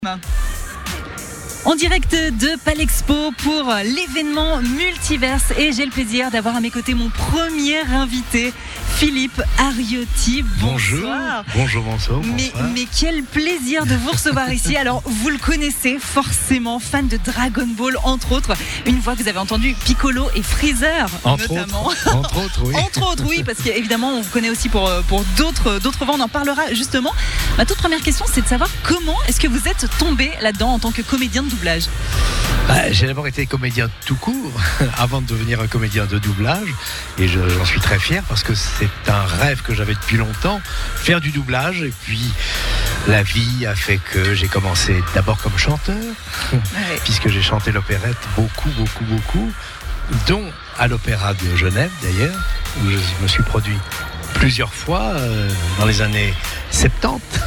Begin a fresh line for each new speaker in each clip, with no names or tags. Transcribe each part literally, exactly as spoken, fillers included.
En direct de Palexpo pour l'événement Multiverse et j'ai le plaisir d'avoir à mes côtés mon premier invité, Philippe Ariotti. Bonsoir.
Bonjour, bonsoir. bonsoir.
Mais, mais quel plaisir de vous recevoir ici. Alors vous le connaissez forcément, fan de Dragon Ball entre autres. Une fois que vous avez entendu Piccolo et Freezer
entre
notamment.
Autres, entre autres, oui.
Entre autres, oui, parce qu'évidemment on vous connaît aussi pour, pour d'autres, d'autres voix, on en parlera justement. Ma toute première question, c'est de savoir comment est-ce que vous êtes tombé là-dedans en tant que comédien de doublage.
Bah, j'ai d'abord été comédien tout court avant de devenir un comédien de doublage et je, j'en suis très fier parce que c'est un rêve que j'avais depuis longtemps, faire du doublage. Et puis la vie a fait que j'ai commencé d'abord comme chanteur, ouais. puisque j'ai chanté l'opérette beaucoup, beaucoup, beaucoup, dont à l'Opéra de Genève d'ailleurs, où je me suis produit plusieurs fois euh, dans les années soixante-dix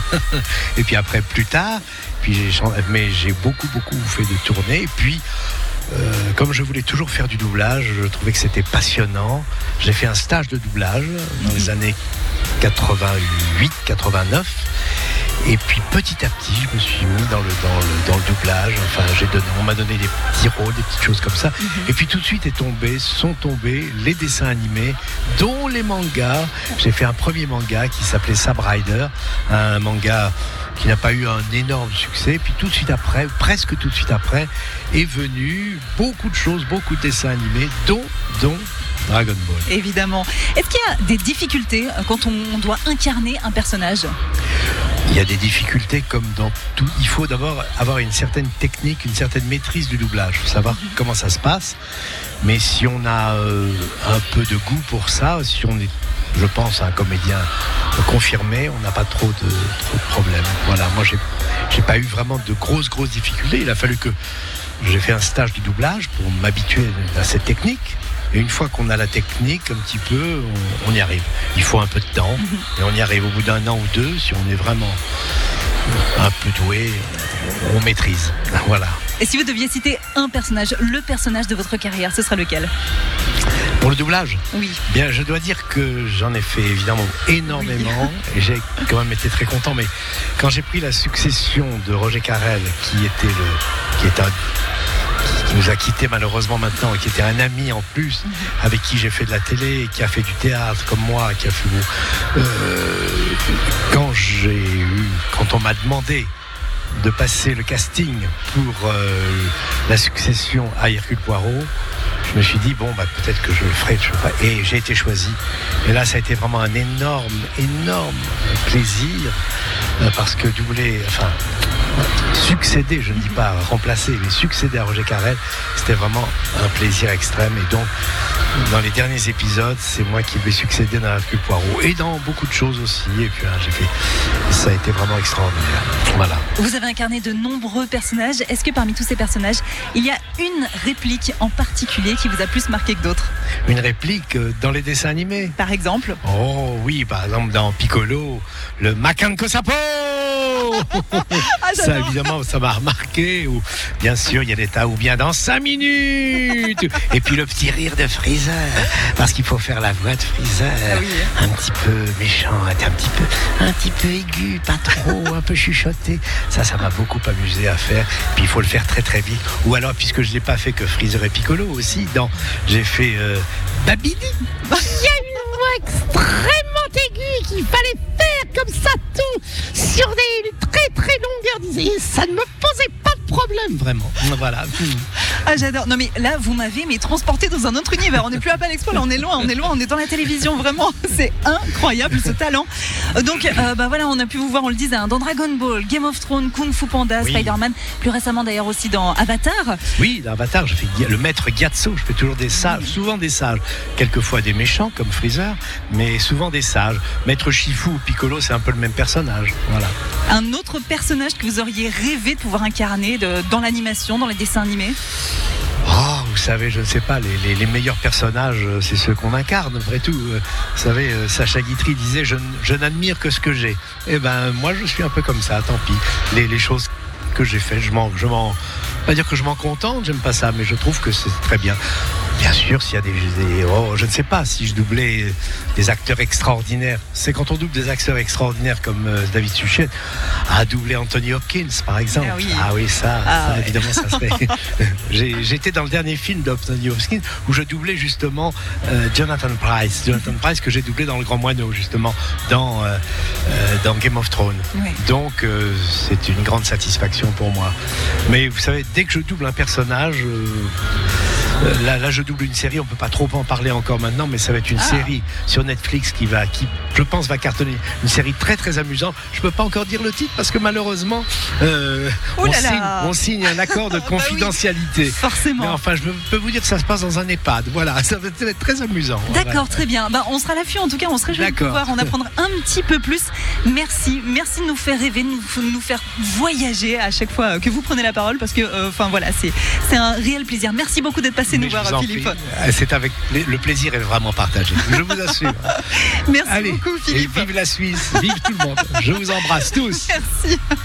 et puis après plus tard. Puis j'ai chanté, mais j'ai beaucoup beaucoup fait de tournées. Et puis euh, comme je voulais toujours faire du doublage, je trouvais que c'était passionnant. J'ai fait un stage de doublage dans les années quatre-vingt-huit quatre-vingt-neuf. Et puis petit à petit, je me suis mis dans le, dans le, dans le doublage. Enfin, j'ai donné, on m'a donné des petits rôles, des petites choses comme ça. Mm-hmm. Et puis tout de suite est tombé, sont tombés les dessins animés, dont les mangas. J'ai fait un premier manga qui s'appelait Sab Rider, un manga qui n'a pas eu un énorme succès. Puis tout de suite après, presque tout de suite après, est venu beaucoup de choses, beaucoup de dessins animés, dont, dont Dragon Ball.
Évidemment. Est-ce qu'il y a des difficultés quand on doit incarner un personnage ?
Il y a des difficultés comme dans tout. Il faut d'abord avoir une certaine technique, une certaine maîtrise du doublage, savoir mmh. comment ça se passe. Mais si on a euh, un peu de goût pour ça, si on est, je pense, un comédien confirmé, on n'a pas trop de, trop de problèmes. Voilà, moi j'ai, j'ai pas eu vraiment de grosses, grosses difficultés. Il a fallu que j'ai fait un stage de doublage pour m'habituer à cette technique. Et une fois qu'on a la technique un petit peu, on, on y arrive. Il faut un peu de temps et on y arrive au bout d'un an ou deux. Si on est vraiment un peu doué, on maîtrise. Voilà.
Et si vous deviez citer un personnage, le personnage de votre carrière, ce sera lequel ?
Pour le doublage ?
Oui.
Bien, je dois dire que j'en ai fait évidemment énormément oui. et j'ai quand même été très content. Mais quand j'ai pris la succession de Roger Carrel, qui était le, qui est un qui nous a quittés malheureusement maintenant et qui était un ami en plus mm-hmm. avec qui j'ai fait de la télé, qui a fait du théâtre comme moi, qui a fait euh, quand j'ai eu quand on m'a demandé de passer le casting pour euh, la succession à Hercule Poirot, je me suis dit bon bah peut-être que je le ferai, je sais pas. Et j'ai été choisi et là ça a été vraiment un énorme énorme plaisir euh, parce que doubler enfin succéder, je ne dis pas remplacer, mais succéder à Roger Carrel, c'était vraiment un plaisir extrême. Et donc, dans les derniers épisodes, c'est moi qui vais succéder dans Hercule Poirot et dans beaucoup de choses aussi. Et puis, hein, j'ai fait, ça a été vraiment extraordinaire. Voilà.
Vous avez incarné de nombreux personnages. Est-ce que parmi tous ces personnages, il y a une réplique en particulier qui vous a plus marqué que d'autres ?
Une réplique dans les dessins animés ?
Par exemple ?
Oh oui, par exemple dans Piccolo, le Macanco Sapo. ah, ça évidemment ça m'a remarqué. Ou bien sûr il y a des tas ou bien dans cinq minutes. Et puis le petit rire de Freezer parce qu'il faut faire la voix de Freezer ah oui. un petit peu méchant, un petit peu un petit peu aigu, pas trop, un peu chuchoté. Ça ça m'a beaucoup amusé à faire. Puis il faut le faire très très vite. Ou alors puisque je l'ai pas fait que Freezer et Piccolo aussi, dans j'ai fait euh, Babidi. Il y a une voix extrêmement aiguë qu'il fallait faire comme ça tout sur des très très longueurs. Et ça ne me posait pas de problème vraiment. Voilà.
Ah j'adore. Non mais là vous m'avez mais transporté dans un autre univers. On n'est plus à Palexpo, là on est loin, on est loin, on est dans la télévision vraiment. C'est incroyable ce talent. Donc euh, bah voilà, on a pu vous voir, on le disait, hein, dans Dragon Ball, Game of Thrones, Kung Fu Panda, oui. Spider-Man, plus récemment d'ailleurs aussi dans Avatar.
Oui, dans Avatar, je fais le maître Gyatso. Je fais toujours des sages, souvent des sages, quelquefois des méchants comme Freezer, mais souvent des sages. Maître Shifu ou Piccolo, c'est un peu le même personnage. Voilà.
Un autre personnage que vous auriez rêvé de pouvoir incarner de, dans l'animation, dans les dessins animés ?
Oh, vous savez, je ne sais pas, les, les, les meilleurs personnages, c'est ceux qu'on incarne, après tout. Vous savez, Sacha Guitry disait, je, je n'admire que ce que j'ai. Eh ben, moi, je suis un peu comme ça, tant pis. Les, les choses que j'ai faites, je m'en, je m'en, pas dire que je m'en contente, j'aime pas ça, mais je trouve que c'est très bien. Bien sûr, s'il y a des, des- oh, je ne sais pas si je doublais des acteurs extraordinaires. C'est quand on double des acteurs extraordinaires comme euh, David Suchet, à doubler Anthony Hopkins, par exemple.
Ah oui.
Ah oui, ça,
Ah
ça,
ouais.
évidemment, ça serait. J'ai- J'étais dans le dernier film d'Anthony Hopkins où je doublais justement euh, Jonathan Pryce. Jonathan Pryce que j'ai doublé dans Le Grand Moineau, justement, dans, euh, euh, dans Game of Thrones.
Oui.
Donc, euh, c'est une grande satisfaction pour moi. Mais vous savez, dès que je double un personnage, euh, euh, là, là, je double une série. On peut pas trop en parler encore maintenant, mais ça va être une
Ah.
série sur Netflix qui va, qui, je pense, va cartonner. Une série très, très amusante. Je peux pas encore dire le titre parce que malheureusement, euh,
Oh
on,
là là.
signe, on signe un accord de
Bah oui.
confidentialité.
Forcément.
Mais enfin, je peux vous dire que ça se passe dans un EHPAD. Voilà, ça va être très amusant.
D'accord,
Voilà.
très bien. Bah, on sera à l'affût en tout cas, on se réjouit de
D'accord.
pouvoir en apprendre un petit peu plus. Merci, merci de nous faire rêver, de nous, nous faire voyager à chaque fois que vous prenez la parole parce que, enfin voilà, c'est c'est un réel plaisir. Merci beaucoup d'être passé
Mais
nous
je vous
voir,
en
Philippe.
prie. C'est avec le plaisir est vraiment partagé. Je vous assure.
Merci
Allez,
beaucoup,
et
Philippe.
vive la Suisse, vive tout le monde. Je vous embrasse tous.
Merci.